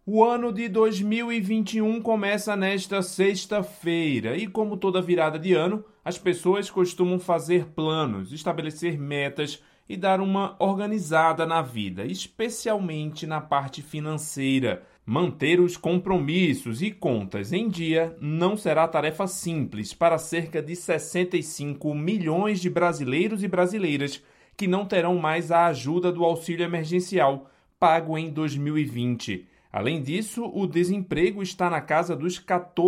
O ano de 2021 começa nesta sexta-feira e, como toda virada de ano, as pessoas costumam fazer planos, estabelecer metas e dar uma organizada na vida, especialmente na parte financeira. Manter os compromissos e contas em dia não será tarefa simples para cerca de 65 milhões de brasileiros e brasileiras que não terão mais a ajuda do auxílio emergencial pago em 2020. Além disso, o desemprego está na casa dos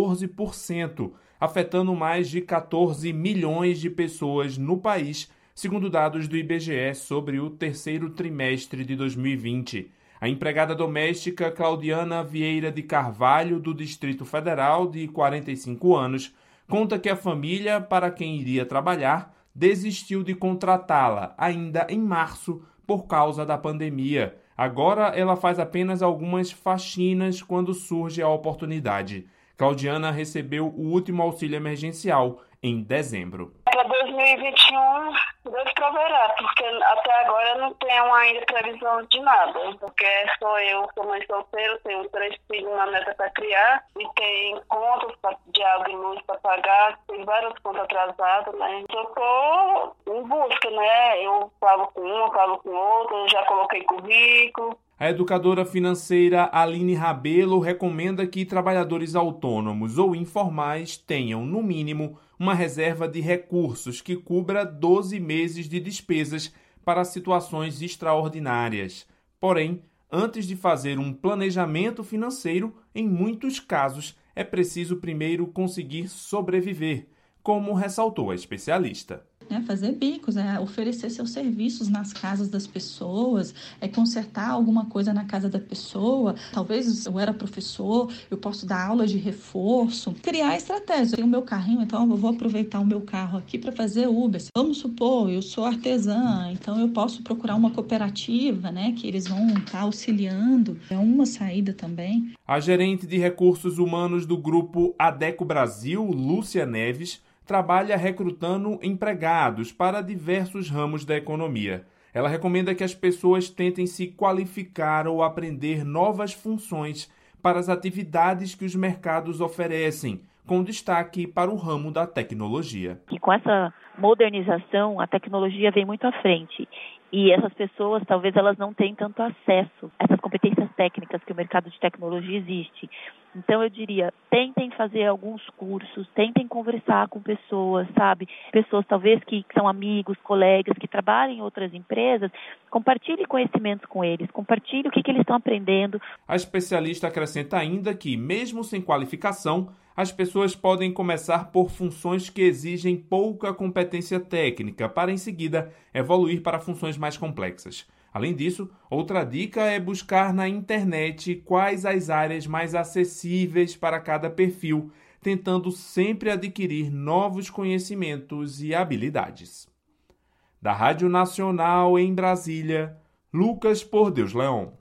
14%, afetando mais de 14 milhões de pessoas no país, segundo dados do IBGE sobre o terceiro trimestre de 2020. A empregada doméstica Claudiana Vieira de Carvalho, do Distrito Federal, de 45 anos, conta que a família, para quem iria trabalhar, desistiu de contratá-la ainda em março por causa da pandemia. Agora ela faz apenas algumas faxinas quando surge a oportunidade. Claudiana recebeu o último auxílio emergencial em dezembro. Para 2021, Deus proverá, porque até agora eu não tenho ainda previsão de nada. Porque sou mãe solteira, tenho 3 filhos, uma neta para criar, e tem contas de água e luz para pagar, tem várias contas atrasadas, né? Eu estou em busca, né? Eu pago com uma, pago com outra, eu já coloquei currículo. A educadora financeira Aline Rabelo recomenda que trabalhadores autônomos ou informais tenham, no mínimo, uma reserva de recursos que cubra 12 meses de despesas para situações extraordinárias. Porém, antes de fazer um planejamento financeiro, em muitos casos, é preciso primeiro conseguir sobreviver, como ressaltou a especialista. Fazer bicos, oferecer seus serviços nas casas das pessoas, consertar alguma coisa na casa da pessoa. Talvez eu era professor, eu posso dar aula de reforço, criar estratégias. Eu tenho o meu carrinho, então eu vou aproveitar o meu carro aqui para fazer Uber. Vamos supor, eu sou artesã, então eu posso procurar uma cooperativa, que eles vão estar auxiliando. É uma saída também. A gerente de recursos humanos do grupo Adeco Brasil, Lúcia Neves, trabalha recrutando empregados para diversos ramos da economia. Ela recomenda que as pessoas tentem se qualificar ou aprender novas funções para as atividades que os mercados oferecem, com destaque para o ramo da tecnologia. E com essa modernização, a tecnologia vem muito à frente. E essas pessoas, talvez elas não tenham tanto acesso a essas competências técnicas que o mercado de tecnologia existe. Então, eu diria, tentem fazer alguns cursos, tentem conversar com pessoas, sabe? Pessoas, talvez, que são amigos, colegas, que trabalham em outras empresas. Compartilhe conhecimentos com eles, compartilhe o que eles estão aprendendo. A especialista acrescenta ainda que, mesmo sem qualificação, as pessoas podem começar por funções que exigem pouca competência técnica, para em seguida evoluir para funções mais complexas. Além disso, outra dica é buscar na internet quais as áreas mais acessíveis para cada perfil, tentando sempre adquirir novos conhecimentos e habilidades. Da Rádio Nacional em Brasília, Lucas Por Deus Leão.